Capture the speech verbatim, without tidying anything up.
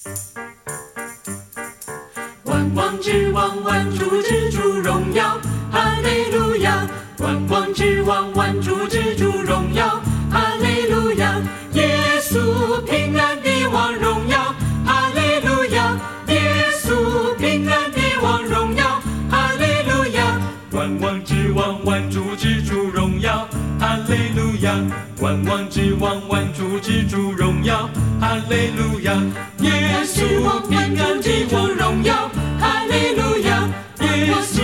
万王之王，万主之主，荣耀，哈利路亚！万王之王，万主之主，荣耀，哈利路亚！耶稣平安的王，荣耀，哈利路亚！耶稣平安的王，荣耀，哈利路亚！万王之王，万主之主，荣耀，哈利路亚！万王之王，万主之主，荣耀，哈利路亚！耶稣平安的王，荣耀，哈利路亚！耶稣